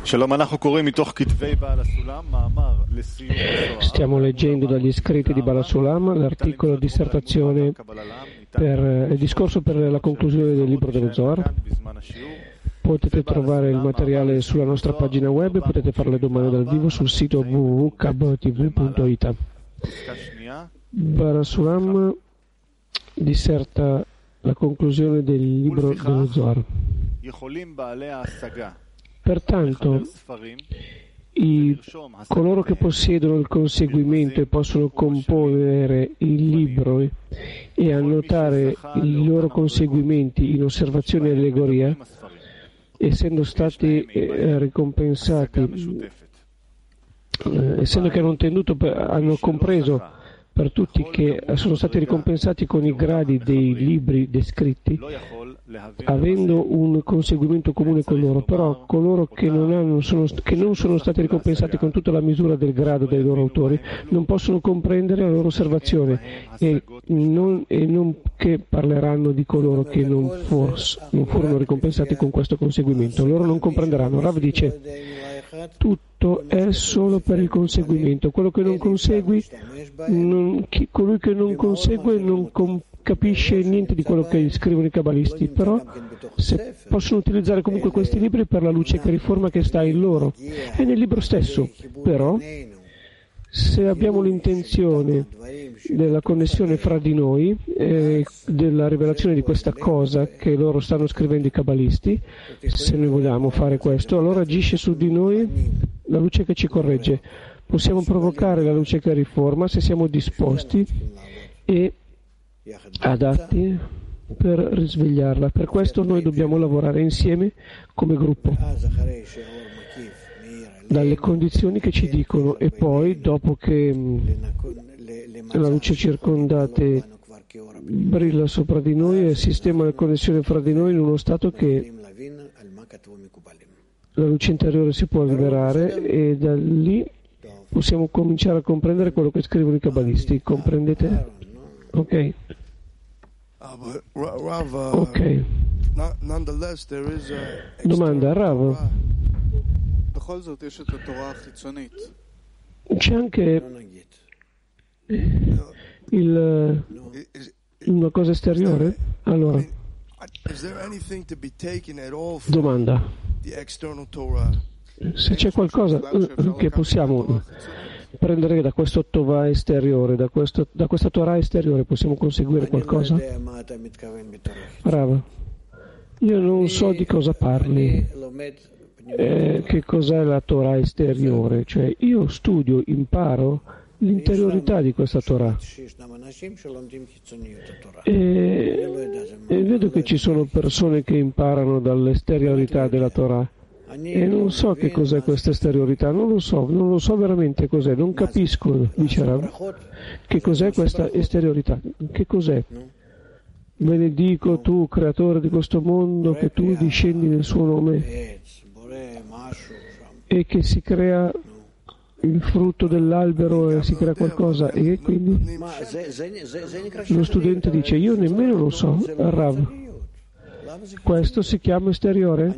Stiamo leggendo dagli scritti di Baal HaSulam l'articolo dissertazione per il discorso per la conclusione del libro dello Zohar. Potete trovare il materiale sulla nostra pagina web e potete fare le domande dal vivo sul sito www.kabtv.it. Baal HaSulam disserta la conclusione del libro dello Zohar. Pertanto, coloro che possiedono il conseguimento e possono comporre il libro e annotare i loro conseguimenti in osservazione e allegoria, essendo stati ricompensati, essendo che hanno compreso per tutti che sono stati ricompensati con i gradi dei libri descritti, avendo un conseguimento comune con loro, però coloro che non sono stati ricompensati con tutta la misura del grado dei loro autori non possono comprendere la loro osservazione e non che parleranno di coloro che non furono ricompensati con questo conseguimento. Loro non comprenderanno. Rav dice: tutto è solo per il conseguimento. Quello che non consegui, colui che non consegue non capisce niente di quello che scrivono i cabalisti, però se possono utilizzare comunque questi libri per la luce che riforma che sta in loro e nel libro stesso. Però se abbiamo l'intenzione della connessione fra di noi, della rivelazione di questa cosa che loro stanno scrivendo i cabalisti, se noi vogliamo fare questo, allora agisce su di noi la luce che ci corregge. Possiamo provocare la luce che riforma se siamo disposti e adatti per risvegliarla. Per questo noi dobbiamo lavorare insieme come gruppo, dalle condizioni che ci dicono, e poi dopo che la luce circondante brilla sopra di noi e sistema la connessione fra di noi in uno stato che la luce interiore si può liberare, e da lì possiamo cominciare a comprendere quello che scrivono i cabalisti. Comprendete? Ok. Ok. Domanda, Rav. C'è anche una cosa esteriore? Allora, domanda. Se c'è qualcosa che possiamo prendere da questo Tovah esteriore, da questa Torah esteriore, possiamo conseguire qualcosa? Rav, io non so di cosa parli. Che cos'è la Torah esteriore? Cioè, io studio, imparo l'interiorità di questa Torah e vedo che ci sono persone che imparano dall'esteriorità della Torah e non so che cos'è questa esteriorità, non lo so veramente cos'è, non capisco, dice Rav, che cos'è questa esteriorità, che cos'è? Benedico tu, creatore di questo mondo, che tu discendi nel suo nome e che si crea il frutto dell'albero e si crea qualcosa, e quindi lo studente dice: io nemmeno lo so, Rav, questo si chiama esteriore?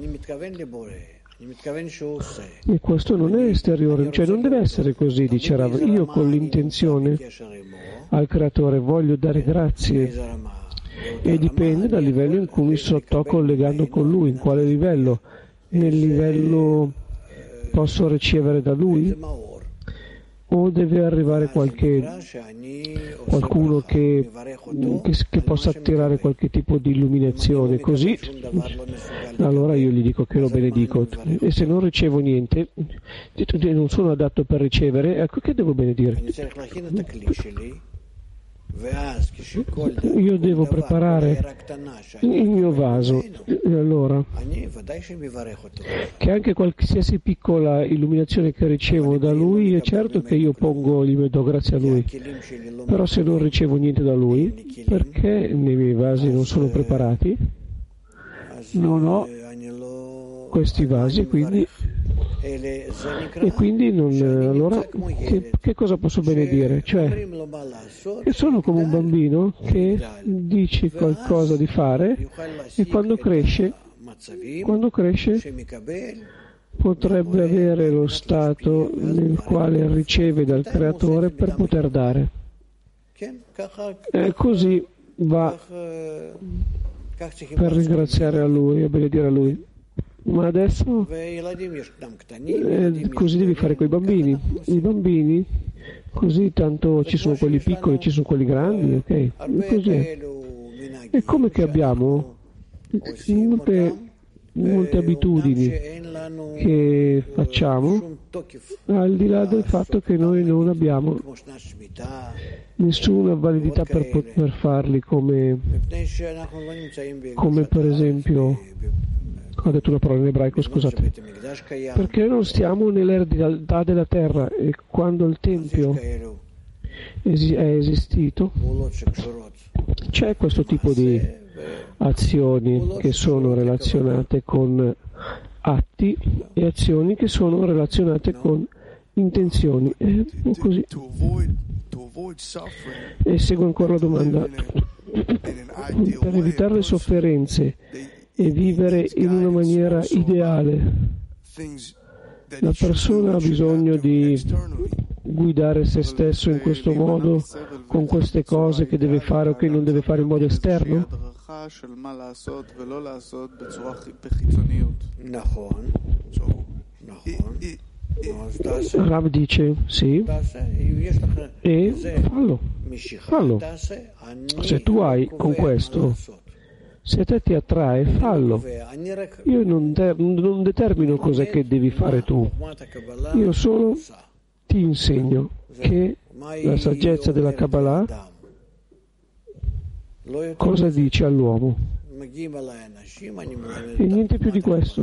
E questo non è esteriore, cioè non deve essere così, dice Rav. Io con l'intenzione al creatore voglio dare grazie e dipende dal livello in cui mi sto collegando con lui, in quale livello. Nel livello posso ricevere da lui o deve arrivare qualcuno che possa attirare qualche tipo di illuminazione, così allora io gli dico che lo benedico, e se non ricevo niente, non sono adatto per ricevere, ecco che devo benedire. Io devo preparare il mio vaso, e allora che anche qualsiasi piccola illuminazione che ricevo da lui, è certo che io do grazie a lui, però se non ricevo niente da lui, perché nei miei vasi non sono preparati, non ho questi vasi, e quindi allora che cosa posso benedire? Cioè, che sono come un bambino che dice qualcosa di fare e quando cresce potrebbe avere lo stato nel quale riceve dal Creatore per poter dare. E così va per ringraziare a Lui e benedire a Lui. Ma adesso così devi fare con i bambini. I bambini, così tanto ci sono quelli piccoli, ci sono quelli grandi, ok? E così è. E come che abbiamo molte abitudini che facciamo, al di là del fatto che noi non abbiamo nessuna validità per farli, come per esempio, ho detto una parola in ebraico, scusate, perché non stiamo nell'eredità della terra, e quando il Tempio è esistito c'è questo tipo di azioni che sono relazionate con atti e azioni che sono relazionate con intenzioni, e così. E segue ancora la domanda: per evitare le sofferenze e vivere in una maniera ideale, la persona ha bisogno di guidare se stesso in questo modo, con queste cose che deve fare o che non deve fare in modo esterno? Rav dice sì, e fallo. Se tu hai con questo, se a te ti attrae, fallo. Io non determino cos'è che devi fare tu, io solo ti insegno che la saggezza della Kabbalah cosa dice all'uomo, e niente più di questo.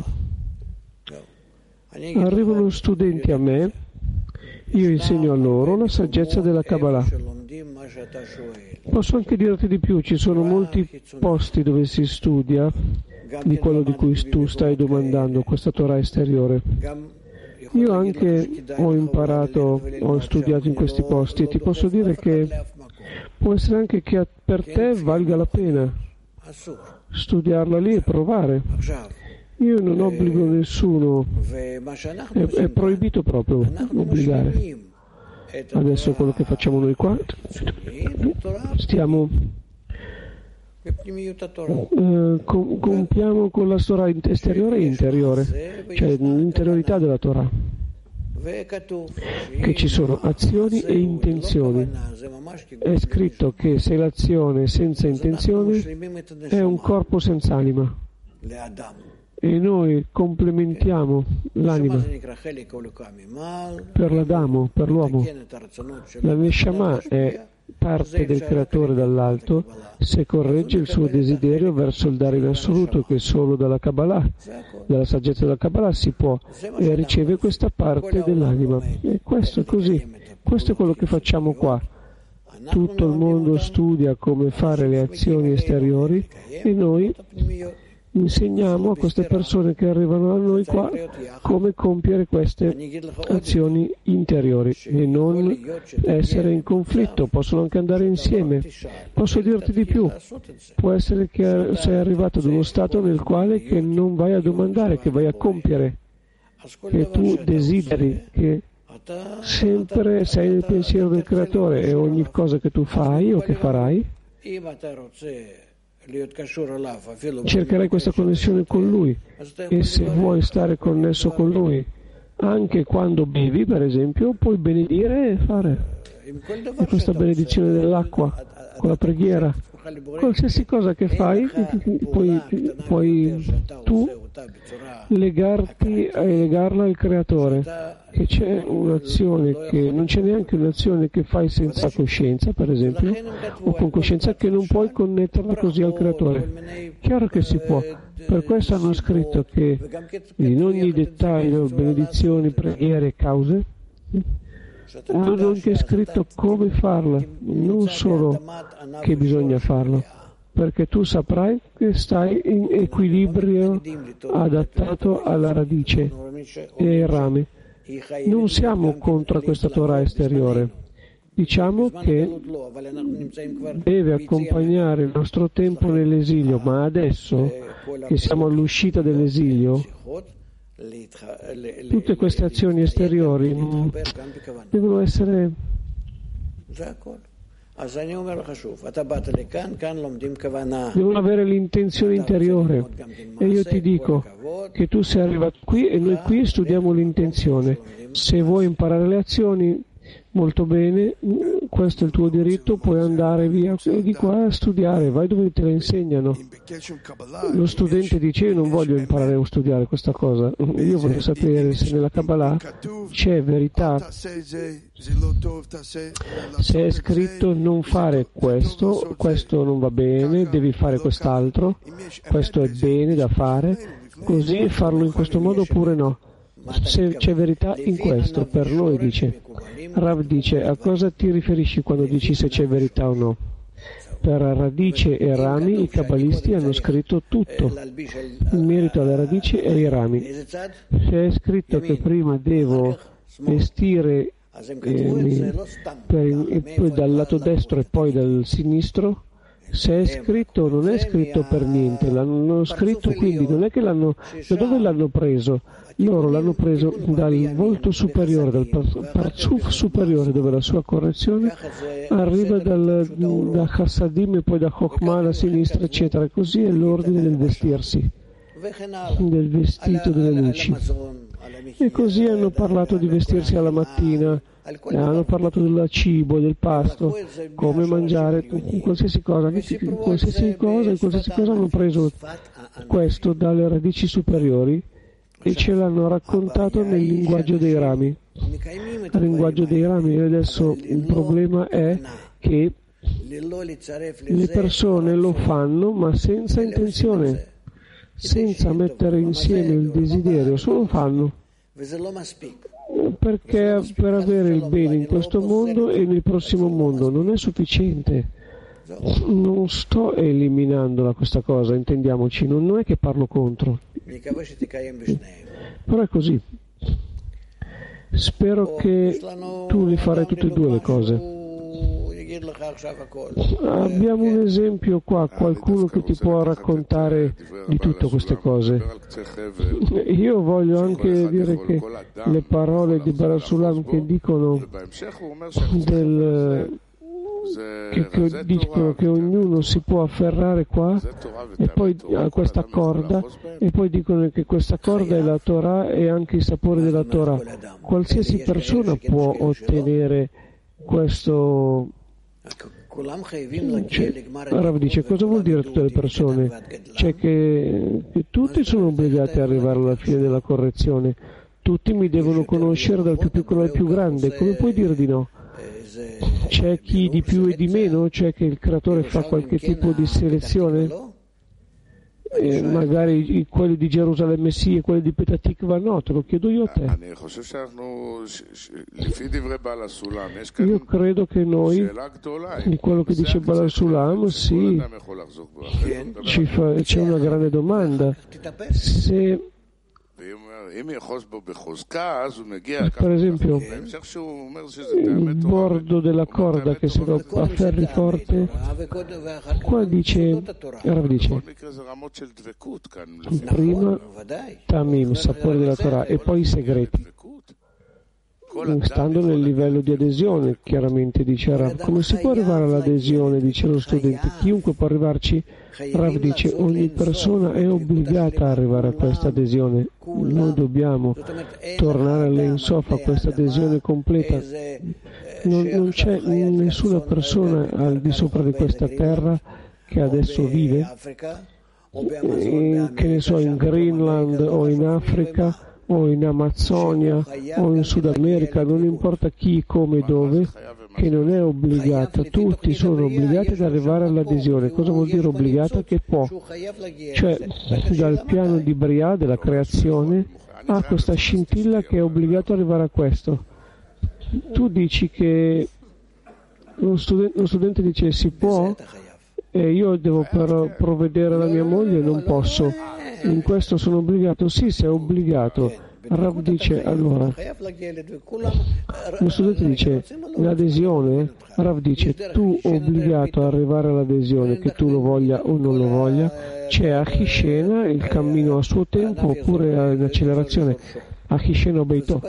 Arrivano studenti a me, io insegno a loro la saggezza della Kabbalah. Posso anche dirti di più, ci sono molti posti dove si studia di quello di cui tu stai domandando, questa Torah esteriore. Io anche ho imparato, ho studiato in questi posti, e ti posso dire che può essere anche che per te valga la pena studiarla lì e provare. Io non obbligo nessuno, è proibito proprio obbligare. Adesso quello che facciamo noi qua, stiamo compiamo con la Torah esteriore e interiore, cioè l'interiorità della Torah, che ci sono azioni e intenzioni. È scritto che se l'azione è senza intenzione è un corpo senza anima, e noi complementiamo l'anima per l'Adamo, per l'uomo. La Neshama è parte del creatore dall'alto, se corregge il suo desiderio verso il dare in assoluto, che solo dalla Kabbalah, dalla saggezza della Kabbalah si può, e riceve questa parte dell'anima. E questo è così, questo è quello che facciamo qua. Tutto il mondo studia come fare le azioni esteriori, e noi insegniamo a queste persone che arrivano a noi qua come compiere queste azioni interiori e non essere in conflitto. Possono anche andare insieme. Posso dirti di più, può essere che sei arrivato ad uno stato nel quale che non vai a domandare, che vai a compiere, che tu desideri, che sempre sei nel pensiero del creatore, e ogni cosa che tu fai o che farai cercherai questa connessione con Lui, e se vuoi stare connesso con Lui anche quando bevi, per esempio, puoi benedire e fare questa benedizione dell'acqua con la preghiera. Qualsiasi cosa che fai, puoi tu legarla al Creatore, che c'è un'azione che non c'è neanche un'azione che fai senza coscienza, per esempio, o con coscienza, che non puoi connetterla così al Creatore. Chiaro che si può. Per questo hanno scritto che in ogni dettaglio, benedizioni, preghiere e cause, hanno anche scritto come farla, non solo che bisogna farlo, perché tu saprai che stai in equilibrio adattato alla radice e ai rami. Non siamo contro questa Torah esteriore, diciamo che deve accompagnare il nostro tempo nell'esilio, ma adesso che siamo all'uscita dell'esilio, Tutte queste azioni esteriori devono essere... devono avere l'intenzione interiore. E io ti dico che tu sei arrivato qui e noi qui studiamo l'intenzione. Se vuoi imparare le azioni, molto bene, questo è il tuo diritto, puoi andare via di qua a studiare, vai dove te la insegnano. Lo studente dice: io non voglio imparare a studiare questa cosa, io voglio sapere se nella Kabbalah c'è verità, se è scritto non fare questo, questo non va bene, devi fare quest'altro, questo è bene da fare, così farlo in questo modo oppure no. Se c'è verità in questo, per noi dice. Rav dice: a cosa ti riferisci quando dici se c'è verità o no? Per radice e rami i kabbalisti hanno scritto tutto in merito alle radici e ai rami. Se è scritto che prima devo vestire poi dal lato destro e poi dal sinistro, se è scritto o non è scritto per niente, l'hanno scritto, quindi non è che da dove l'hanno preso? Loro l'hanno preso dal volto superiore, dal parzuf superiore, dove la sua correzione arriva da Chassadim e poi da Chokhmah alla sinistra, eccetera. E così è l'ordine del vestirsi, del vestito delle luci. E così hanno parlato di vestirsi alla mattina, hanno parlato del cibo, del pasto, come mangiare, qualsiasi cosa hanno preso questo dalle radici superiori e ce l'hanno raccontato nel linguaggio dei rami. Il linguaggio dei rami. E adesso il problema è che le persone lo fanno ma senza intenzione, senza mettere insieme il desiderio, solo fanno. Perché per avere il bene in questo mondo e nel prossimo mondo non è sufficiente. Non sto eliminando questa cosa, intendiamoci, non è che parlo contro. Però è così. Spero che tu li farai tutte e due le cose. Abbiamo un esempio qua, qualcuno che ti può raccontare di tutte queste cose. Io voglio anche dire che le parole di Barasulam che dicono che dicono che ognuno si può afferrare qua e poi a questa corda, e poi dicono che questa corda è la Torah e anche il sapore della Torah. Qualsiasi persona può ottenere questo. Rav dice: cosa vuol dire tutte le persone? Cioè che tutti sono obbligati ad arrivare alla fine della correzione, tutti mi devono conoscere dal più piccolo al più grande, come puoi dire di no? C'è chi di più e di meno? C'è che il creatore fa qualche tipo di selezione? Magari quelli di Gerusalemme sì e quelli di Petah Tikva no, te lo chiedo io a te. Io credo che noi, di quello che dice Baal Sulam, sì, c'è una grande domanda. Se per esempio il bordo della corda che se lo afferri forte, qua dice prima Tamim, sapore della Torah, e poi i segreti, stando nel livello di adesione. Chiaramente dice Rav, come si può arrivare all'adesione? Dice lo studente, chiunque può arrivarci. Rav dice: ogni persona è obbligata ad arrivare a questa adesione. Noi dobbiamo tornare all'Ensof, a questa adesione completa. Non c'è nessuna persona al di sopra di questa terra che adesso vive, che ne so, in Greenland o in Africa o in Amazzonia o in Sud America, non importa chi, come, dove, che non è obbligata. Tutti sono obbligati ad arrivare all'adesione. Cosa vuol dire obbligata? Che può. Cioè, dal piano di Briah, della creazione, ha questa scintilla che è obbligato ad arrivare a questo. Tu dici che lo studente dice si può e io devo però provvedere alla mia moglie, non posso. In questo sono obbligato. Sì, sei obbligato, Rav dice, allora, lo studente dice, l'adesione, Rav dice, tu obbligato ad arrivare all'adesione, che tu lo voglia o non lo voglia, c'è Achishena, il cammino a suo tempo, oppure in accelerazione, Achishena Beito.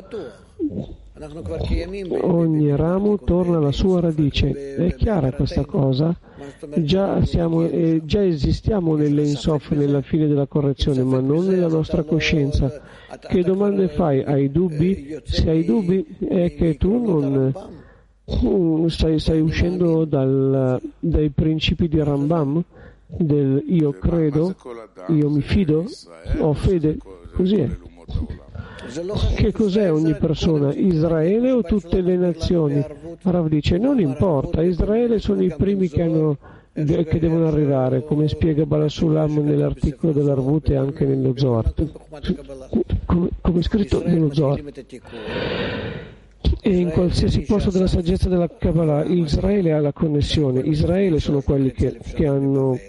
Ogni ramo torna alla sua radice. È chiara questa cosa? Già esistiamo nell'Ensof, nella fine della correzione, ma non nella nostra coscienza. Che domande fai? Hai dubbi? Se hai dubbi è che tu non stai uscendo dai principi di Rambam, del io credo, io mi fido, ho fede, così è. Che cos'è ogni persona? Israele o tutte le nazioni? Rav dice, non importa, Israele sono i primi che devono arrivare, come spiega Balasulam nell'articolo dell'Arvut e anche nello Zohar, come scritto nello Zohar. E in qualsiasi posto della saggezza della Kabbalah, Israele ha la connessione. Israele sono quelli che hanno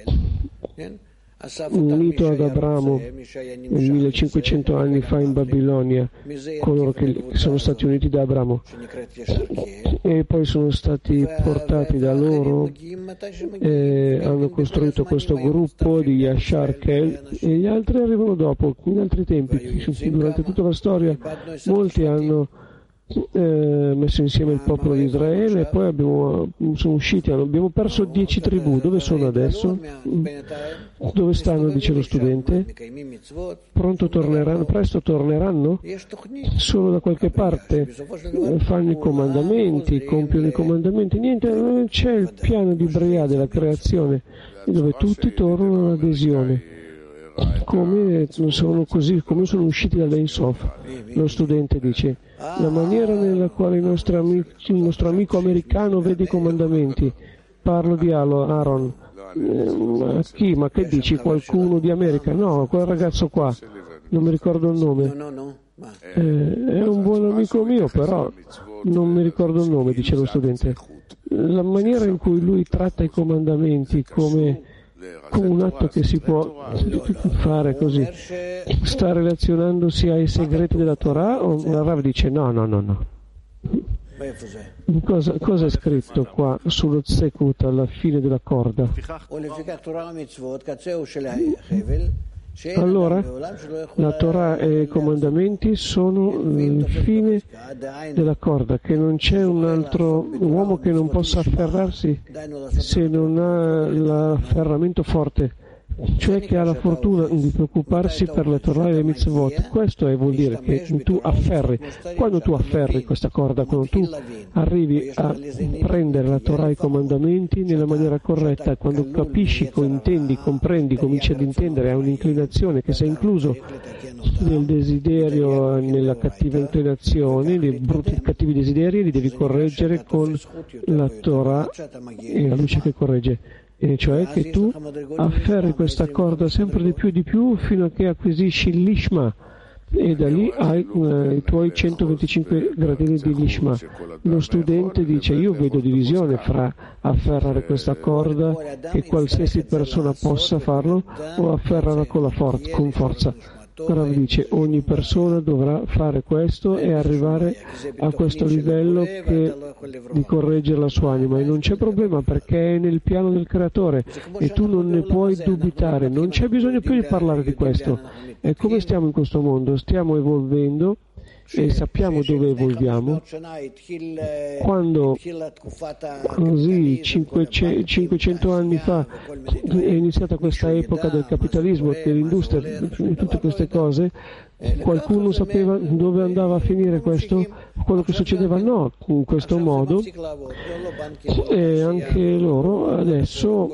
unito ad Abramo 1500 anni fa in Babilonia, coloro che sono stati uniti da Abramo e poi sono stati portati da loro e hanno costruito questo gruppo di Yashar Kel, e gli altri arrivano dopo, in altri tempi. Durante tutta la storia molti hanno messo insieme il popolo di Israele e poi sono usciti, abbiamo perso 10 tribù. Dove sono adesso? Dove stanno, dice lo studente? Presto torneranno? Sono da qualche parte, fanno i comandamenti, compiono i comandamenti, niente, c'è il piano di Bria della creazione dove tutti tornano all'adesione. Come sono usciti dall'Ensof. Lo studente dice, la maniera nella quale il nostro amico americano vede i comandamenti. Parlo di Aaron. Chi? Ma che dici? Qualcuno di America? No, quel ragazzo qua, non mi ricordo il nome. È un buon amico mio, però non mi ricordo il nome, dice lo studente. La maniera in cui lui tratta i comandamenti come un atto che si può fare così, sta relazionandosi ai segreti della Torah, o Rav dice no. Cosa è scritto qua sullo Tzekut alla fine della corda? Allora, la Torah e i comandamenti sono il fine della corda, che non c'è un altro uomo che non possa afferrarsi se non ha l'afferramento forte, cioè che ha la fortuna di preoccuparsi per le Torah e le mitzvot. Questo vuol dire che tu afferri. Quando tu afferri questa corda, quando tu arrivi a prendere la Torah e i comandamenti nella maniera corretta, quando capisci, intendi, comprendi, cominci ad intendere, hai un'inclinazione che sei incluso nel desiderio, nella cattiva inclinazione, nei brutti cattivi desideri, li devi correggere con la Torah e la luce che corregge. E cioè che tu afferri questa corda sempre di più fino a che acquisisci l'Ishma, e da lì hai i tuoi 125 gradini di l'Ishma. Lo studente dice, io vedo divisione fra afferrare questa corda, che qualsiasi persona possa farlo, o afferrarla con forza. Rav dice, ogni persona dovrà fare questo e arrivare a questo livello di correggere la sua anima, e non c'è problema perché è nel piano del creatore e tu non ne puoi dubitare, non c'è bisogno più di parlare di questo. E come stiamo in questo mondo? Stiamo evolvendo e sappiamo dove evolviamo. Quando così 500 anni fa è iniziata questa epoca del capitalismo, dell'industria, di tutte queste cose, qualcuno sapeva dove andava a finire questo? Quello che succedeva? No, in questo modo, e anche loro adesso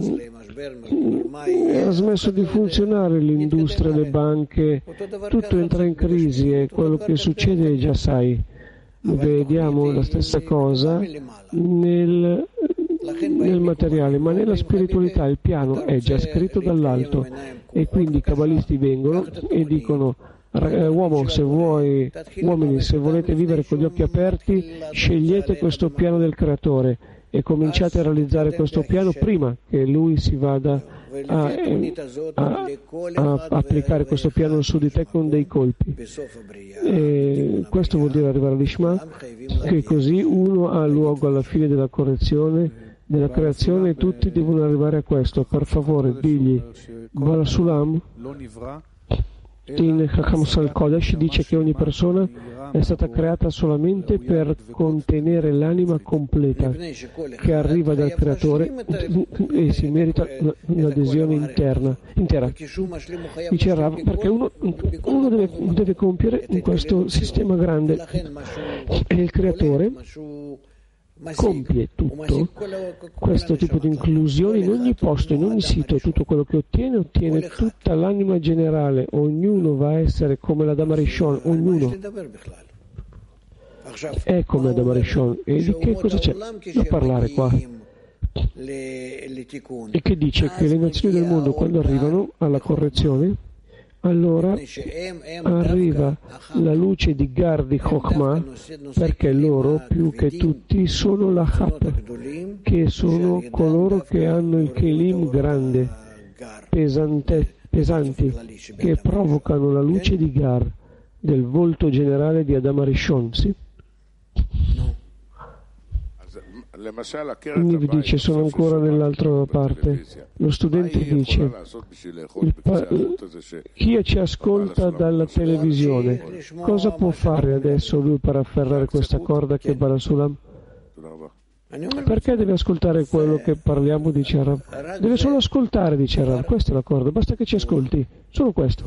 ha smesso di funzionare l'industria, le banche, tutto entra in crisi, e quello che succede già sai. Vediamo la stessa cosa nel materiale, ma nella spiritualità il piano è già scritto dall'alto, e quindi i cabalisti vengono e dicono: uomini, se volete vivere con gli occhi aperti, scegliete questo piano del creatore e cominciate a realizzare questo piano prima che lui si vada a applicare questo piano su di te con dei colpi. E questo vuol dire arrivare all'Ishma, che così uno ha luogo alla fine della correzione, della creazione, e tutti devono arrivare a questo. Per favore, digli, Barasulam, in Chacham Sal Kodesh dice che ogni persona è stata creata solamente per contenere l'anima completa che arriva dal creatore e si merita un'adesione intera. Dice Rav, perché uno deve compiere in questo sistema grande e il creatore compie tutto questo tipo di inclusione in ogni posto, in ogni sito. Tutto quello che ottiene tutta l'anima generale. Ognuno va a essere come la Dama Rishon, ognuno è come la Dama Rishon. E di che cosa c'è da parlare qua? E che dice che le nazioni del mondo, quando arrivano alla correzione, allora arriva la luce di Gar di Chokhmah, perché loro più che tutti sono la Chap, che sono coloro che hanno il Kelim grande, pesanti, che provocano la luce di Gar, del volto generale di Adam Arishon. Sì? Niv dice, sono ancora nell'altra parte. Lo studente dice, chi ci ascolta dalla televisione, cosa può fare adesso lui per afferrare questa corda che è Barasulam? Perché deve ascoltare quello che parliamo, dice Rav? Deve solo ascoltare, dice Rav. Questa è la corda, basta che ci ascolti, solo questo.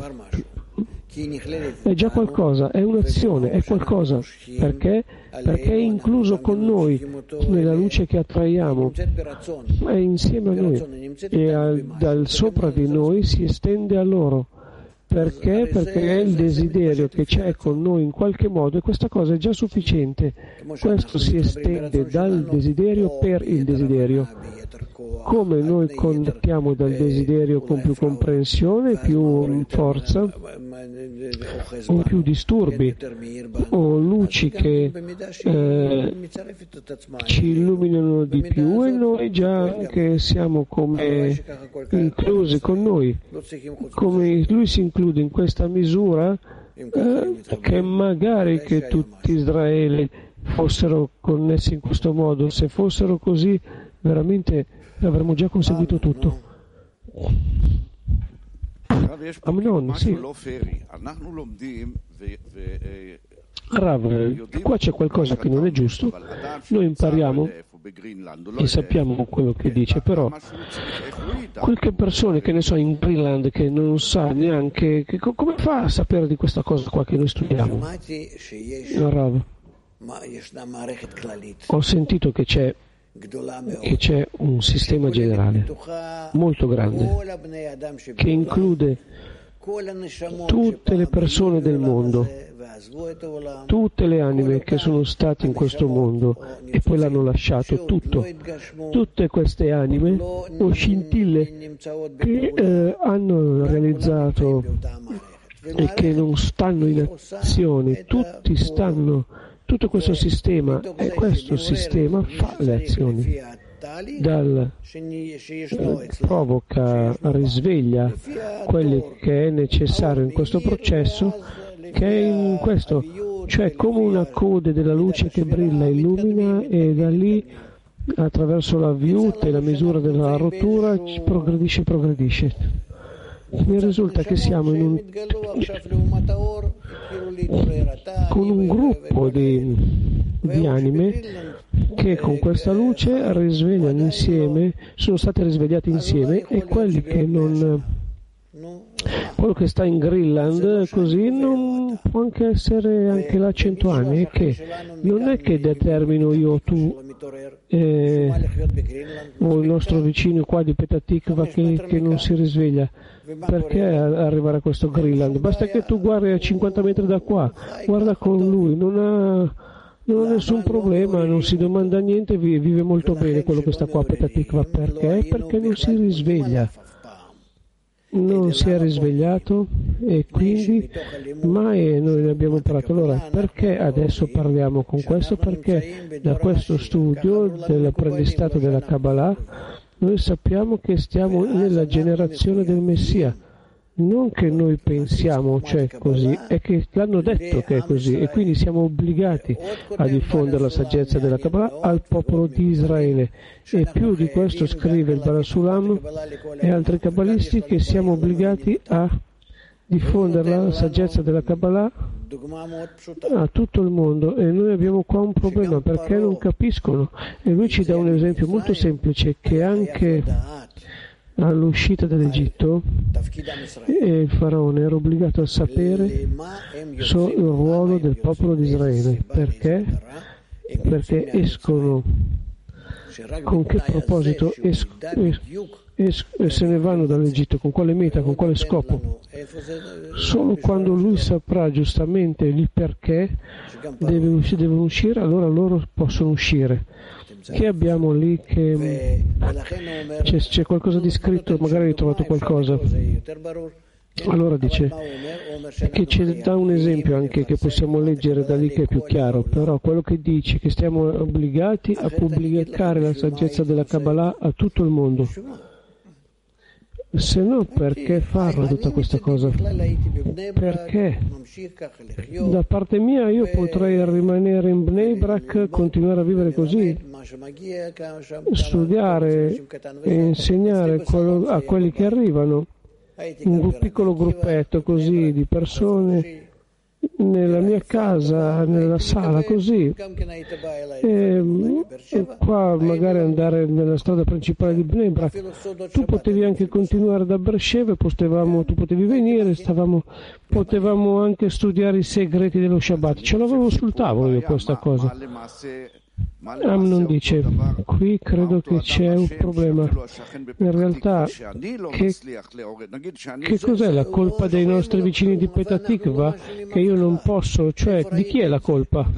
È già qualcosa, è un'azione, è qualcosa. Perché? Perché è incluso con noi nella luce che attraiamo, è insieme a noi e dal sopra di noi si estende a loro. Perché? Perché è il desiderio che c'è con noi in qualche modo, e questa cosa è già sufficiente. Questo si estende dal desiderio per il desiderio. Come noi contattiamo dal desiderio con più comprensione, più forza, o più disturbi, o luci che ci illuminano di più, e noi già che siamo come inclusi con noi, come lui si include in questa misura, che magari che tutti Israele fossero connessi in questo modo. Se fossero così, veramente avremmo già conseguito tutto. Amnon, sì. Rav, qua c'è qualcosa che non è giusto. Noi impariamo e sappiamo quello che dice, però qualche persona che ne so in Greenland che non sa neanche come fa a sapere di questa cosa qua che noi studiamo. Rav, ho sentito che c'è un sistema generale molto grande che include tutte le persone del mondo, tutte le anime che sono state in questo mondo e poi l'hanno lasciato tutto. Tutte queste anime o scintille che hanno realizzato e che non stanno in azione, tutto questo sistema, e questo sistema fa le azioni, provoca, risveglia quello che è necessario in questo processo, che è in questo, cioè come una code della luce che brilla, illumina, e da lì attraverso la viute e la misura della rottura progredisce. Mi risulta che siamo con un gruppo di anime che con questa luce risvegliano insieme, sono state risvegliate insieme, e quelli che non, quello che sta in Greenland così non può anche essere anche là 100 anni, e che non è che determino io o tu o il nostro vicino qua di Petatikva che non si risveglia. Perché arrivare a questo Greenland? Basta che tu guardi a 50 metri da qua, guarda con lui, non ha nessun problema, non si domanda niente, vive molto bene quello che sta qua a Petatikva. Perché? Perché non si risveglia. Non si è risvegliato, e quindi mai noi ne abbiamo parlato. Allora, perché adesso parliamo con questo? Perché da questo studio dell'apprendistato della Kabbalah Noi sappiamo che stiamo nella generazione del Messia. Non che noi pensiamo, cioè così, è che l'hanno detto che è così e quindi siamo obbligati a diffondere la saggezza della Kabbalah al popolo di Israele. E più di questo scrive il Baal Sulam e altri kabbalisti che siamo obbligati a diffondere la saggezza della Kabbalah a tutto il mondo. E noi abbiamo qua un problema perché non capiscono. E lui ci dà un esempio molto semplice che anche all'uscita dall'Egitto il faraone era obbligato a sapere il ruolo del popolo di Israele. Perché? Perché escono, con che proposito se ne vanno dall'Egitto, con quale meta, con quale scopo. Solo quando lui saprà giustamente il perché devono uscire, allora loro possono uscire. Che abbiamo lì che c'è qualcosa di scritto, magari hai trovato qualcosa. Allora dice che ci dà un esempio anche che possiamo leggere da lì che è più chiaro, però quello che dice che stiamo obbligati a pubblicare la saggezza della Kabbalah a tutto il mondo. Se no, perché farla tutta questa cosa? Perché? Da parte mia io potrei rimanere in Bnei Brak, continuare a vivere così, studiare e insegnare a quelli che arrivano, un piccolo gruppetto così di persone nella mia casa, nella sala così, e qua magari andare nella strada principale di Bnei Brak. Tu potevi anche continuare da Beersheva, tu potevi venire, potevamo anche studiare i segreti dello Shabbat, ce l'avevo sul tavolo io questa cosa. Amnon dice, qui credo che c'è un problema. In realtà, che cos'è la colpa dei nostri vicini di Petah Tikva? Che io non posso, cioè di chi è la colpa?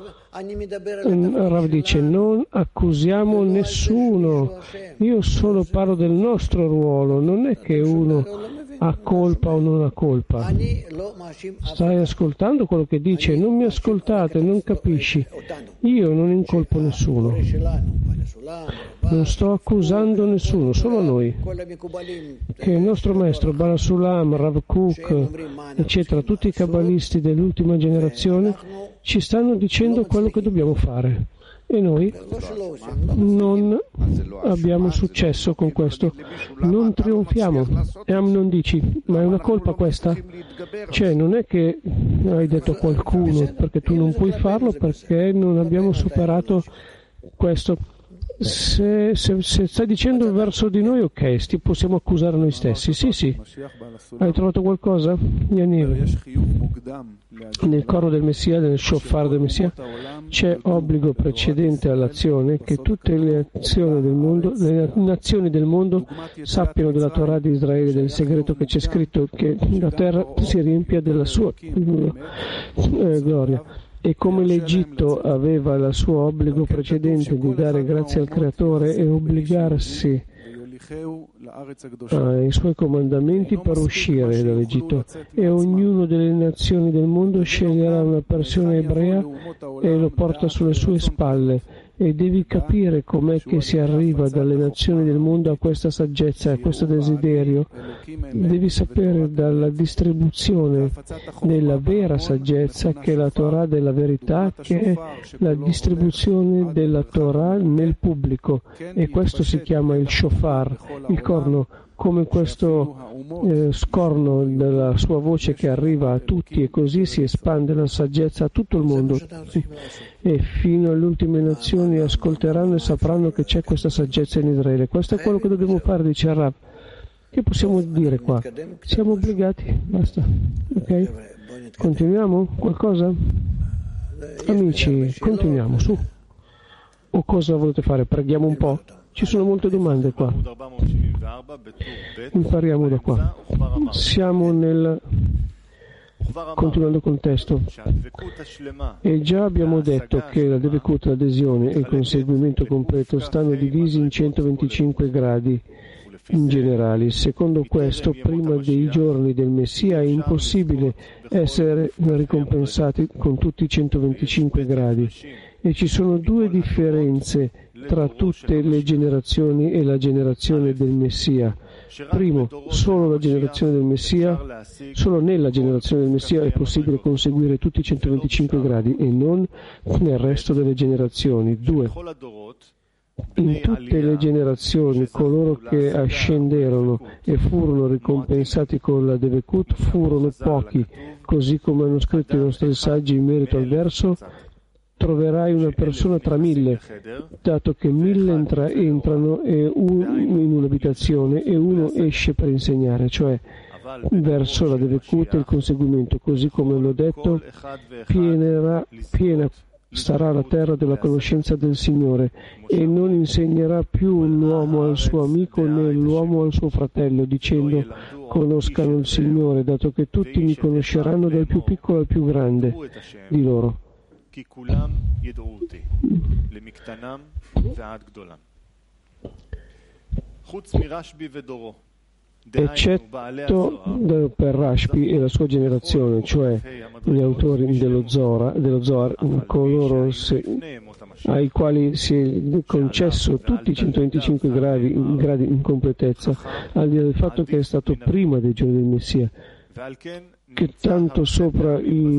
Rav dice, non accusiamo nessuno, io solo parlo del nostro ruolo, non è che uno ha colpa o non ha colpa. Stai ascoltando quello che dice? Non mi ascoltate, non capisci. Io non incolpo nessuno. Non sto accusando nessuno, solo noi. Che il nostro maestro Baal Sulam, Rav Kook, eccetera, tutti i kabbalisti dell'ultima generazione ci stanno dicendo quello che dobbiamo fare. E noi non abbiamo successo con questo, non trionfiamo. E Amnon dici, ma è una colpa questa? Cioè non è che hai detto a qualcuno perché tu non puoi farlo perché non abbiamo superato questo. Se stai dicendo il verso di noi, ok, possiamo accusare noi stessi. Sì. Hai trovato qualcosa? Yaniv. Nel coro del Messia, nel shofar del Messia, c'è obbligo precedente all'azione che tutte le nazioni del mondo sappiano della Torah di Israele, del segreto che c'è scritto, che la terra si riempia della sua gloria. E come l'Egitto aveva il suo obbligo precedente di dare grazie al Creatore e obbligarsi ai suoi comandamenti per uscire dall'Egitto, e ognuno delle nazioni del mondo sceglierà una persona ebrea e lo porta sulle sue spalle. E devi capire com'è che si arriva dalle nazioni del mondo a questa saggezza, a questo desiderio. Devi sapere dalla distribuzione della vera saggezza, che è la Torah della verità, che è la distribuzione della Torah nel pubblico. E questo si chiama il shofar, il corno, come questo scorno della sua voce che arriva a tutti, e così si espande la saggezza a tutto il mondo. Sì. E fino alle ultime nazioni ascolteranno e sapranno che c'è questa saggezza in Israele. Questo è quello che dobbiamo fare, dice Rav. Che possiamo dire qua? Siamo obbligati, basta. Ok? Continuiamo? Qualcosa? Amici, continuiamo, su. O cosa volete fare? Preghiamo un po'? Ci sono molte domande qua. Impariamo da qua. Siamo continuando col testo. E già abbiamo detto che la Devekut, l'adesione e il conseguimento completo stanno divisi in 125 gradi in generale. Secondo questo, prima dei giorni del Messia è impossibile essere ricompensati con tutti i 125 gradi. E ci sono due differenze tra tutte le generazioni e la generazione del Messia. Primo, solo nella generazione del Messia è possibile conseguire tutti i 125 gradi e non nel resto delle generazioni. 2. In tutte le generazioni coloro che ascenderono e furono ricompensati con la Devekut furono pochi, così come hanno scritto i nostri saggi in merito al verso: troverai una persona tra 1000, dato che 1000 entrano in un'abitazione e uno esce per insegnare, cioè verso la Devekut e il conseguimento, così come l'ho detto, piena sarà la terra della conoscenza del Signore, e non insegnerà più l'uomo al suo amico né l'uomo al suo fratello, dicendo: conoscano il Signore, dato che tutti mi conosceranno dal più piccolo al più grande di loro. Eccetto per Rashbi e la sua generazione, cioè gli autori dello Zohar, coloro ai quali si è concesso tutti i 125 gradi in completezza, al di là del fatto che è stato prima dei giorni del Messia, che tanto sopra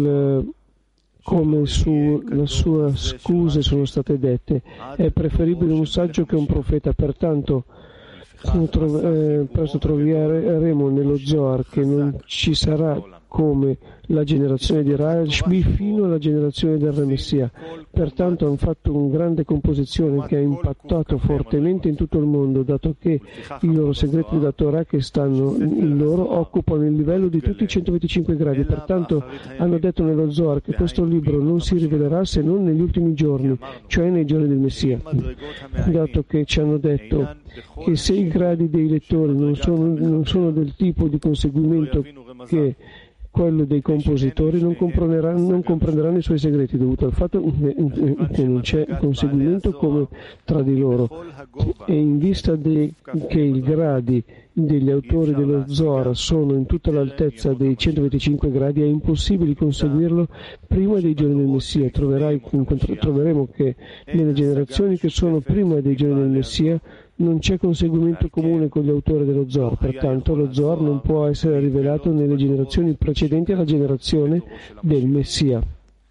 come sulla sua scuse sono state dette, è preferibile un saggio che un profeta. Pertanto presto troveremo nello Zohar che non ci sarà come la generazione di Rashbi fino alla generazione del Re Messia. Pertanto hanno fatto una grande composizione che ha impattato fortemente in tutto il mondo, dato che i loro segreti della Torah che stanno in loro occupano il livello di tutti i 125 gradi. Pertanto hanno detto nello Zohar che questo libro non si rivelerà se non negli ultimi giorni, cioè nei giorni del Messia, dato che ci hanno detto che se i gradi dei lettori non sono del tipo di conseguimento che quello dei compositori, non comprenderanno i suoi segreti, dovuto al fatto che non c'è conseguimento come tra di loro, e in vista che i gradi degli autori dello Zohar sono in tutta l'altezza dei 125 gradi, è impossibile conseguirlo prima dei giorni del Messia. Troveremo che nelle generazioni che sono prima dei giorni del Messia non c'è conseguimento comune con gli autori dello Zohar, pertanto lo Zohar non può essere rivelato nelle generazioni precedenti alla generazione del Messia.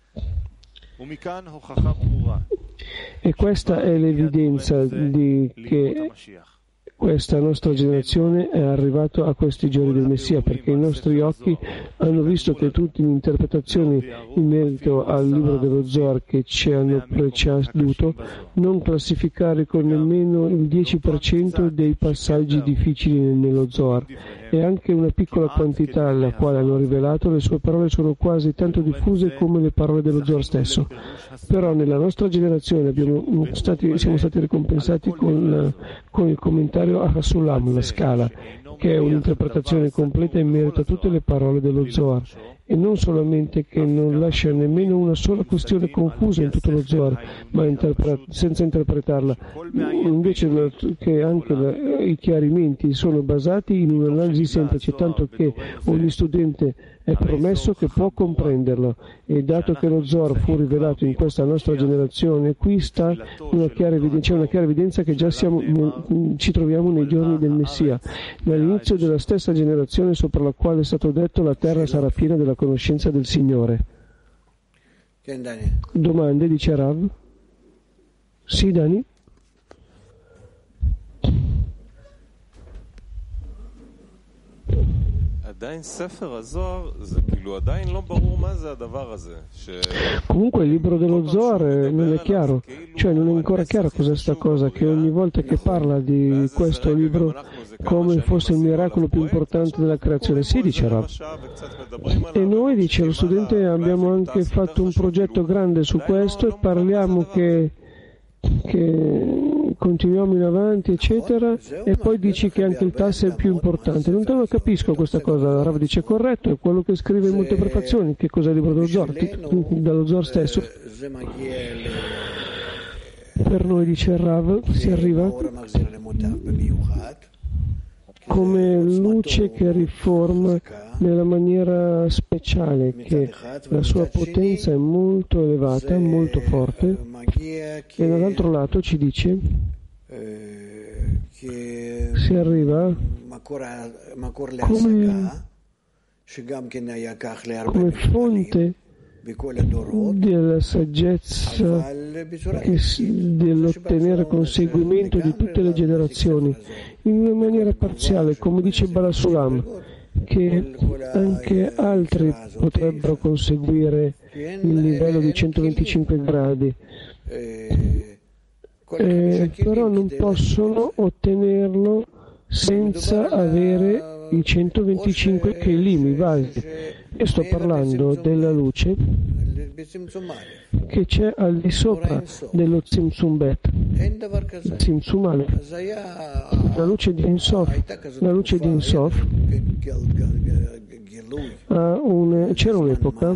E questa è l'evidenza di che questa nostra generazione è arrivata a questi giorni del Messia, perché i nostri occhi hanno visto che tutte le interpretazioni in merito al libro dello Zohar che ci hanno preceduto non classificare con nemmeno il 10% dei passaggi difficili nello Zohar, e anche una piccola quantità alla quale hanno rivelato le sue parole sono quasi tanto diffuse come le parole dello Zohar stesso. Però nella nostra generazione siamo stati ricompensati con il commentario a Sulam, la scala, che è un'interpretazione completa in merito a tutte le parole dello Zohar, e non solamente che non lascia nemmeno una sola questione confusa in tutto lo Zohar, ma senza interpretarla, invece che anche i chiarimenti sono basati in un'analisi semplice, tanto che ogni studente è promesso che può comprenderlo, e dato che lo Zohar fu rivelato in questa nostra generazione, qui c'è una chiara evidenza che già ci troviamo nei giorni del Messia, dall'inizio della stessa generazione sopra la quale è stato detto: la terra sarà piena della conoscenza del Signore. Domande, dice Rav? Sì, Dani? Comunque il libro dello Zohar non è chiaro, cioè non è ancora chiaro cos'è sta cosa, che ogni volta che parla di questo libro come fosse il miracolo più importante della creazione. Sì, dice Rav. E noi, dice lo studente, abbiamo anche fatto un progetto grande su questo e parliamo che continuiamo in avanti, eccetera, e poi dici che anche il tasso è il più importante. Non capisco questa cosa. Rav dice corretto, è quello che scrive in molte prefazioni. Che cos'è il libro dello Zohar? Dallo Zohar stesso. Per noi, dice Rav, si arriva come luce che riforma nella maniera speciale, che la sua potenza è molto elevata, molto forte, e dall'altro lato ci dice si arriva come fonte della saggezza dell'ottenere conseguimento di tutte le generazioni in una maniera parziale, come dice Barasulam, che anche altri potrebbero conseguire il livello di 125 gradi, però non possono ottenerlo senza avere i 125 kelim basi. Io sto parlando della luce che c'è al di sopra dello Tzimtzum Bet, Tzimtzum Aleph, la luce di Ensof. La luce di Ensof c'era un'epoca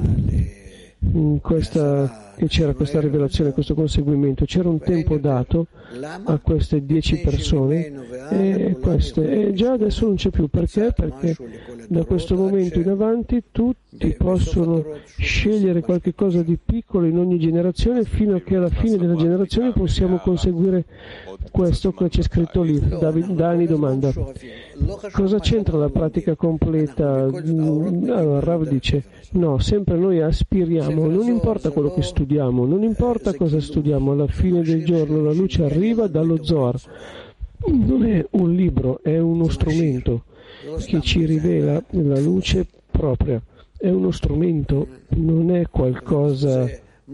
che c'era questa rivelazione, questo conseguimento, c'era un tempo dato a queste 10 persone e già adesso non c'è più. Perché? Perché da questo momento in avanti tutti possono scegliere qualche cosa di piccolo in ogni generazione, fino a che alla fine della generazione possiamo conseguire questo che c'è scritto lì. Dani domanda: cosa c'entra la pratica completa? Allora Rav dice: no, sempre noi aspiriamo, non importa quello che studiamo, non importa cosa studiamo, alla fine del giorno la luce arriva dallo Zohar. Non è un libro, è uno strumento che ci rivela la luce propria. È uno strumento, non è qualcosa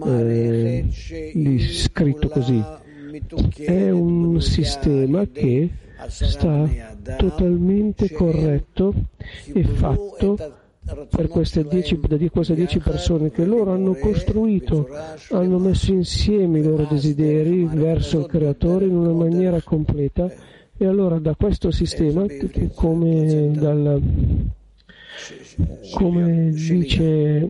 di scritto così. È un sistema che sta totalmente corretto e fatto per queste 10 persone, che loro hanno costruito, hanno messo insieme i loro desideri verso il Creatore in una maniera completa. E allora da questo sistema, come dice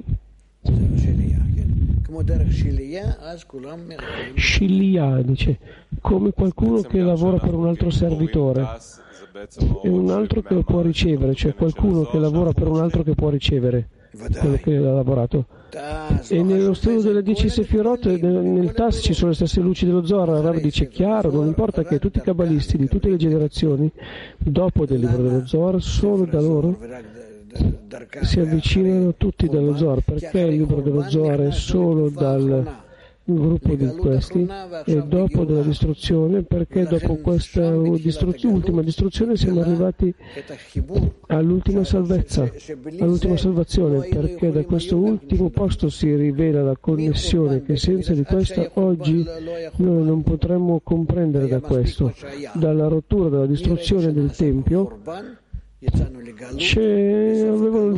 Shilya, dice, come qualcuno che lavora per un altro servitore e un altro che lo può ricevere, cioè qualcuno che lavora per un altro che può ricevere quello che ha lavorato. E nello studio delle 10 Sefirot, nel TAS ci sono le stesse luci dello Zohar. Rav dice chiaro, non importa che tutti i kabbalisti di tutte le generazioni, dopo del libro dello Zohar, solo da loro si avvicinano tutti dallo Zohar, perché il libro dello Zohar è solo dal gruppo di questi, e dopo della distruzione, perché dopo questa ultima distruzione siamo arrivati all'ultima salvezza, all'ultima salvazione, perché da questo ultimo posto si rivela la connessione che senza di questa oggi noi non potremmo comprendere. Da questo, dalla rottura, dalla distruzione del Tempio, avevano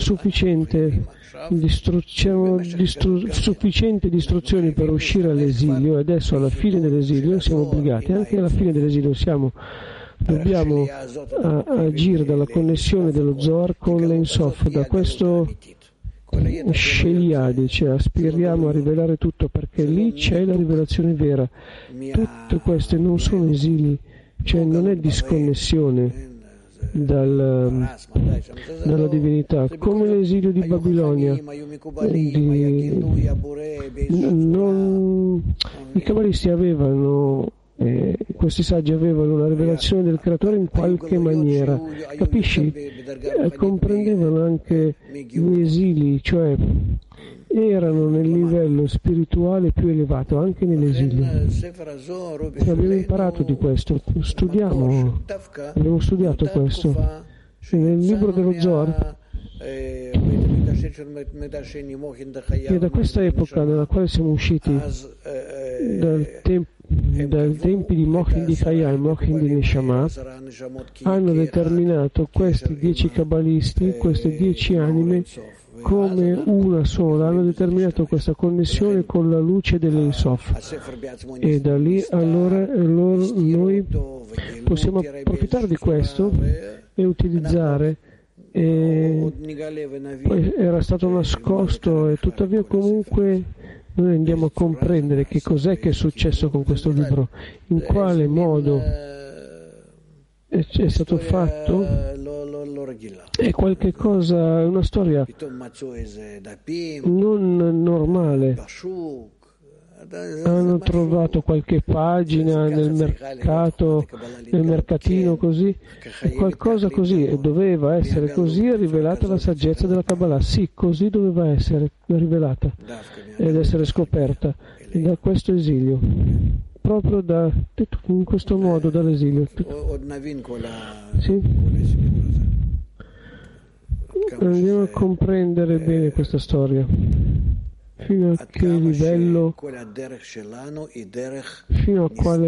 sufficienti distruzioni per uscire all'esilio, e adesso alla fine dell'esilio siamo obbligati, anche alla fine dell'esilio dobbiamo agire dalla connessione dello Zohar con l'Ensof. Da questo Shelia dice aspiriamo a rivelare tutto, perché lì c'è la rivelazione vera. Tutte queste non sono esili, cioè non è disconnessione dalla divinità, come l'esilio di Babilonia. I cabalisti avevano, questi saggi avevano la rivelazione del Creatore in qualche maniera, capisci? Comprendevano anche gli esili, cioè erano nel livello spirituale più elevato anche nell'esilio. Abbiamo imparato di questo, abbiamo studiato questo nel libro dello Zohar, che da questa epoca nella quale siamo usciti dai tempi di Mochin di Chaya e Mochin di Neshama, hanno determinato questi 10 kabbalisti, queste 10 anime, come una sola, hanno determinato questa connessione con la luce dell'Ensof, e da lì allora noi possiamo approfittare di questo e utilizzare. Poi era stato nascosto, e tuttavia comunque noi andiamo a comprendere che cos'è che è successo con questo libro, in quale modo è stato fatto. è qualche cosa, è una storia non normale. Hanno trovato qualche pagina nel mercato, nel mercatino così, qualcosa così, e doveva essere così, è rivelata la saggezza della Kabbalah. Sì, così doveva essere rivelata ed essere scoperta da questo esilio, proprio in questo modo dall'esilio. Sì? Andiamo a comprendere bene questa storia. Fino a che livello, fino a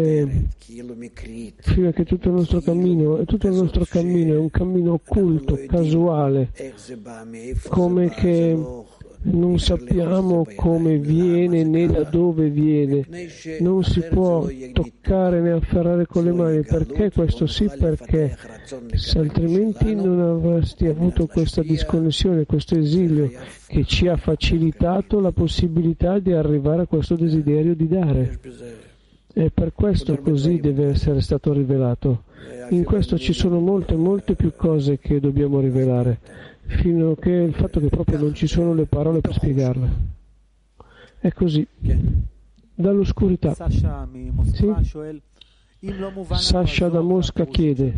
che tutto il nostro cammino è un cammino occulto, casuale, come che non sappiamo come viene né da dove viene, non si può toccare né afferrare con le mani. Perché questo sì? Perché se altrimenti non avresti avuto questa disconnessione, questo esilio che ci ha facilitato la possibilità di arrivare a questo desiderio di dare. E per questo così deve essere stato rivelato. In questo ci sono molte più cose che dobbiamo rivelare, fino a che il fatto che proprio non ci sono le parole per spiegarle. È così. Dall'oscurità. Sì? Sasha da Mosca chiede: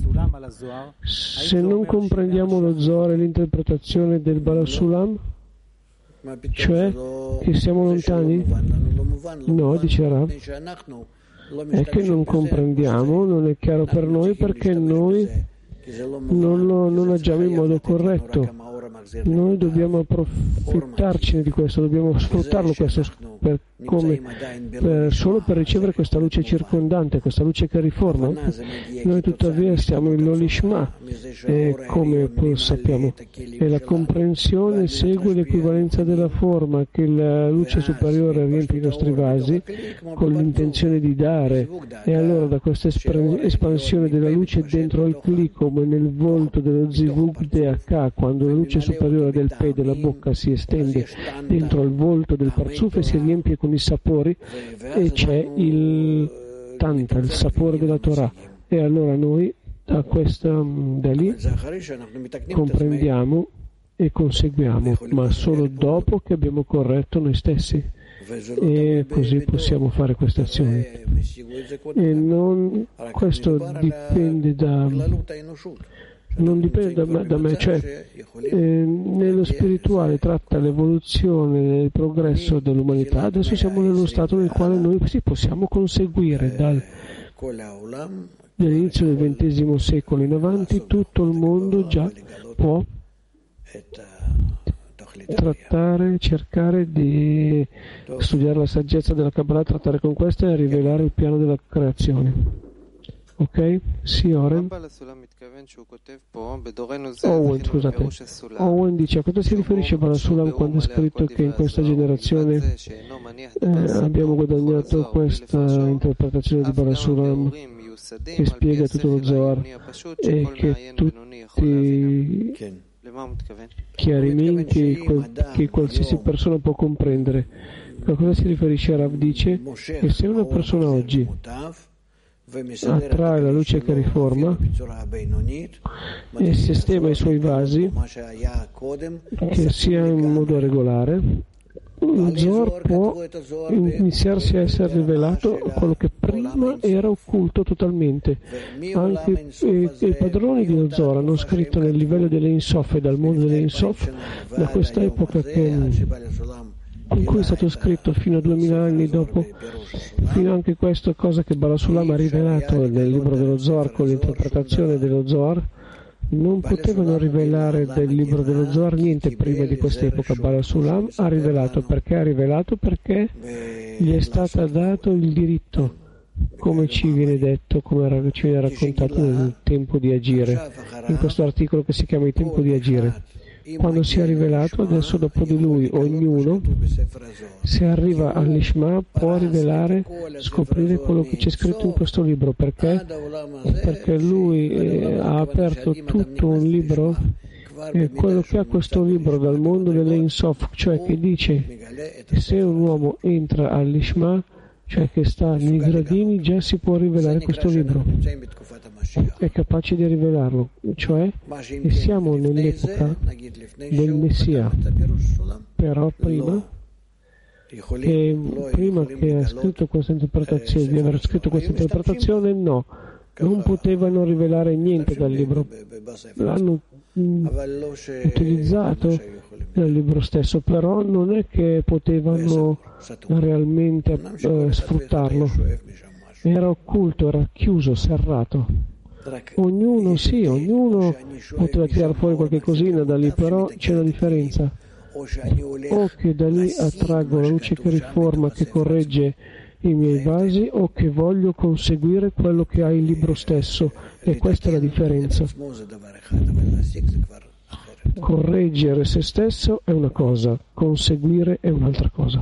se non comprendiamo lo Zohar e l'interpretazione del Balasulam, cioè che siamo lontani? No, dice Rav, è che non comprendiamo, non è chiaro per noi perché noi non agiamo in modo corretto. Noi dobbiamo approfittarcene di questo, dobbiamo sfruttarlo questo solo per ricevere questa luce circondante, questa luce che riforma. Noi tuttavia stiamo in l'Olishma, come sappiamo, e la comprensione segue l'equivalenza della forma, che la luce superiore riempie i nostri vasi con l'intenzione di dare, e allora da questa espansione della luce dentro al Kli, come nel volto dello Zivug Deaka, quando la luce superiore del Pe della bocca si estende dentro al volto del Parzuf e si riempie con i sapori, e c'è il Tanta, il sapore della Torah, e allora noi da lì comprendiamo e conseguiamo, ma solo dopo che abbiamo corretto noi stessi, e così possiamo fare queste azioni. E questo dipende non dipende da me, cioè nello spirituale tratta l'evoluzione, il progresso dell'umanità. Adesso siamo nello stato nel quale noi possiamo conseguire dall'inizio del XX secolo in avanti. Tutto il mondo già può cercare di studiare la saggezza della Kabbalah, trattare con questa e rivelare il piano della creazione. Ok? Sì, Oren. Owen dice: a cosa si riferisce Balasulam quando ha scritto che in questa generazione abbiamo guadagnato questa interpretazione di Balasulam che spiega tutto lo Zohar e che tutti chiarimenti che qualsiasi persona può comprendere? A cosa si riferisce? Rav dice che se una persona oggi attrae la luce che riforma e sistema i suoi vasi, che sia in modo regolare, il Zohar può iniziarsi a essere rivelato quello che prima era occulto totalmente. Anche i padroni dello Zohar hanno scritto nel livello dell'Ein Sof e dal mondo dell'Ein Sof, da questa epoca in cui è stato scritto fino a 2000 anni dopo, fino anche questa cosa che Balasulam ha rivelato nel libro dello Zohar con l'interpretazione dello Zohar. Non potevano rivelare del libro dello Zohar niente prima di quest'epoca. Balasulam ha rivelato perché gli è stato dato il diritto, come ci viene detto, come ci viene raccontato nel tempo di agire, in questo articolo che si chiama il tempo di agire. Quando si è rivelato, adesso dopo di lui ognuno, se arriva all'Ishma, può rivelare, scoprire quello che c'è scritto in questo libro. Perché? Perché lui ha aperto tutto un libro, e quello che ha questo libro dal mondo dell'Ein Sof, cioè che dice che se un uomo entra all'Ishma, cioè che sta nei gradini, già si può rivelare questo libro, è capace di rivelarlo, cioè che siamo nell'epoca del Messia, però prima che ha scritto questa interpretazione, di aver scritto questa interpretazione, no, non potevano rivelare niente dal libro, l'hanno utilizzato nel libro stesso, però non è che potevano realmente sfruttarlo, era occulto, era chiuso, serrato. Ognuno poteva tirare fuori qualche cosina da lì, però c'è una differenza, o che da lì attraggo la luce che riforma, che corregge i miei vasi, o che voglio conseguire quello che ha il libro stesso, e questa è la differenza. Correggere se stesso è una cosa, conseguire è un'altra cosa.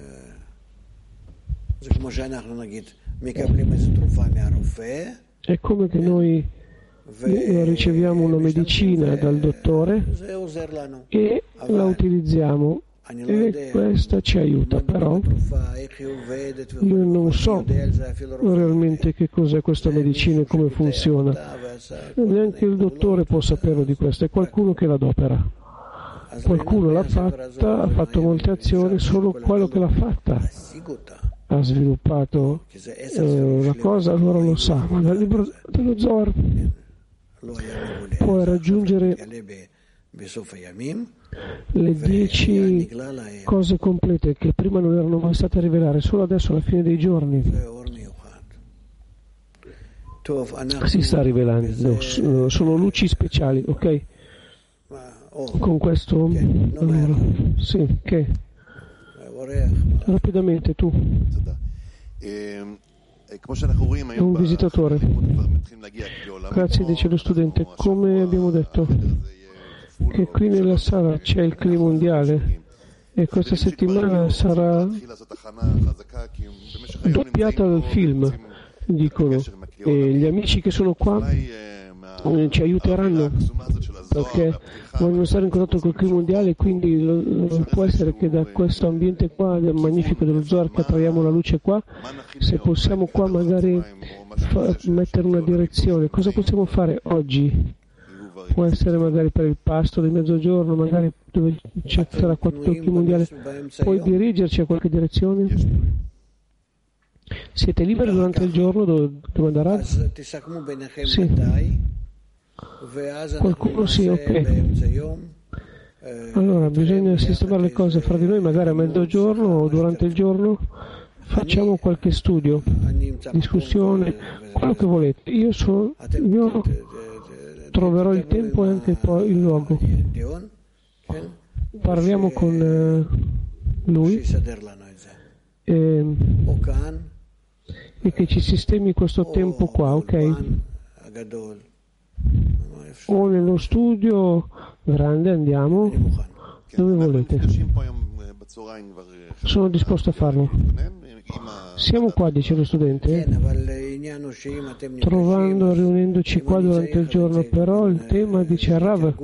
È come che noi riceviamo una medicina dal dottore e la utilizziamo, e questa ci aiuta, però io non so realmente che cos'è questa medicina e come funziona, neanche il dottore può saperlo di questo, è qualcuno che l'adopera, qualcuno l'ha fatta, ha fatto molte azioni, solo quello che l'ha fatta ha sviluppato la cosa, allora lo sa, ma dal libro dello Zohar puoi raggiungere le 10 cose complete che prima non erano mai state rivelate, solo adesso alla fine dei giorni si sta rivelando, sono luci speciali, ok? Con questo allora, sì, ok, rapidamente tu. È un visitatore. Grazie, dice lo studente. Come abbiamo detto, che qui nella sala c'è il clima mondiale e questa settimana sarà doppiata dal film, dicono, e gli amici che sono qua ci aiuteranno perché vogliono stare in contatto col clima mondiale, quindi può essere che da questo ambiente qua del magnifico dello Zohar che attraiamo la luce qua, se possiamo qua magari mettere una direzione, cosa possiamo fare oggi? Può essere magari per il pasto di mezzogiorno, magari dove sarà qua tutto il clima mondiale, puoi dirigerci a qualche direzione? Siete liberi durante il giorno dove andrà? Sì. Qualcuno sì, ok. Allora bisogna sistemare le cose fra di noi, magari a mezzogiorno o durante il giorno facciamo qualche studio, discussione, quello che volete. Io troverò il tempo e anche poi il luogo. Parliamo con lui e che ci sistemi questo tempo qua, ok? O nello studio grande, andiamo dove volete, sono disposto a farlo. Siamo qua, dice lo studente, riunendoci qua durante il giorno, però il tema, dice Rav,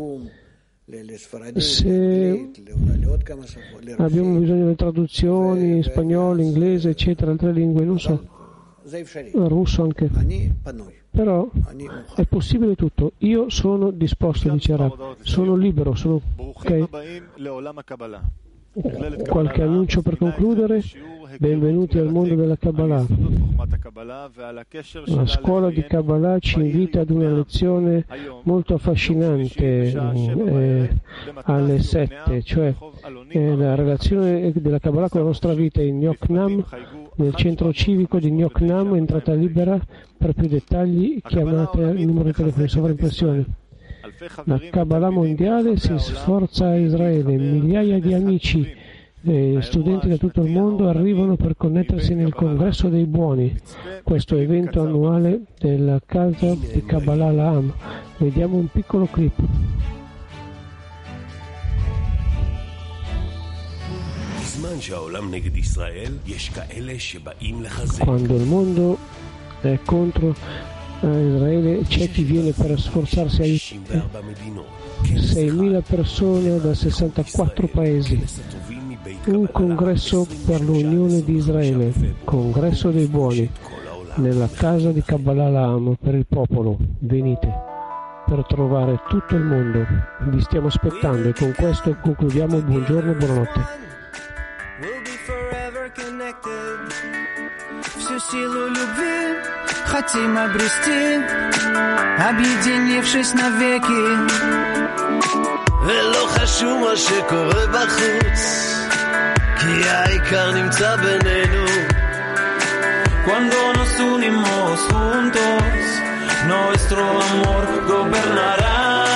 se abbiamo bisogno delle traduzioni in spagnolo, inglese, eccetera, altre lingue, non so, russo anche, però è possibile tutto. Io sono disposto, dice Rav, sono libero, sono ok. Qualche annuncio per concludere? Benvenuti al mondo della Kabbalah. La scuola di Kabbalah ci invita ad una lezione molto affascinante alle 7, cioè la relazione della Kabbalah con la nostra vita in Yoknam, nel centro civico di Yoknam, entrata libera. Per più dettagli chiamate il numero di telefono di sovraimpressione. La Kabbalah mondiale si sforza a Israele, migliaia di amici e studenti da tutto il mondo arrivano per connettersi nel Congresso dei Buoni, questo evento annuale della casa di Kabbalah La'am. Vediamo un piccolo clip. Quando il mondo è contro Israele, c'è chi viene per sforzarsi a aiutare. 6.000 persone da 64 paesi un congresso per l'unione di Israele, congresso dei buoni, nella casa di Kabbalah La'am per il popolo. Venite per trovare tutto il mondo. Vi stiamo aspettando e con questo concludiamo. Buongiorno, buonanotte. Всю силу любви хотим обрести, объединившись навеки. ולא חשוב מה שקורה בחוץ, כי העיקר נמצא בינינו. Cuando nos unimos juntos, nuestro amor gobernará.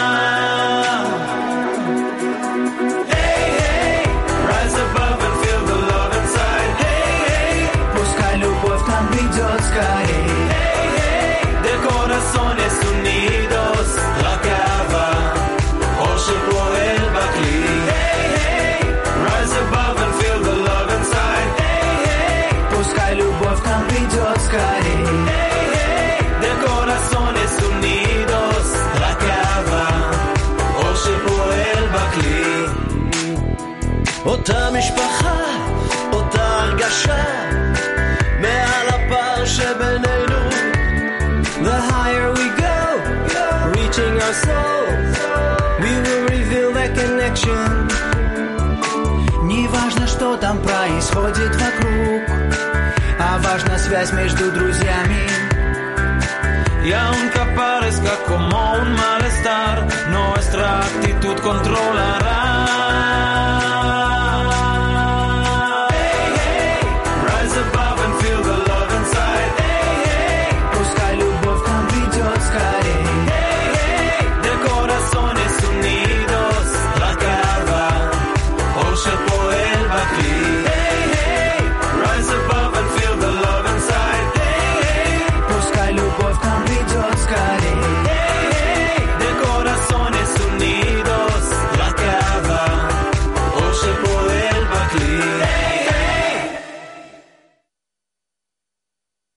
Hey, hey, rise above and feel the love inside. Hey, hey, пускай любовь там придет скорей. Hey, hey, de corazones unidos, la cava, ocean poel bakli. Hey, hey, rise above and feel the love inside. Hey, hey, пускай любовь там придет скорей. Hey, hey, de corazones unidos, la cava, ocean poel bakli. אותה משפחה, אותה הרגשה, מעל הפער שבינינו. The higher we go, reaching our soul, we will reveal that connection. Не важно, что там происходит вокруг, а важна связь между друзьями. Y aunque parezca como un malestar, nuestra actitud controlará.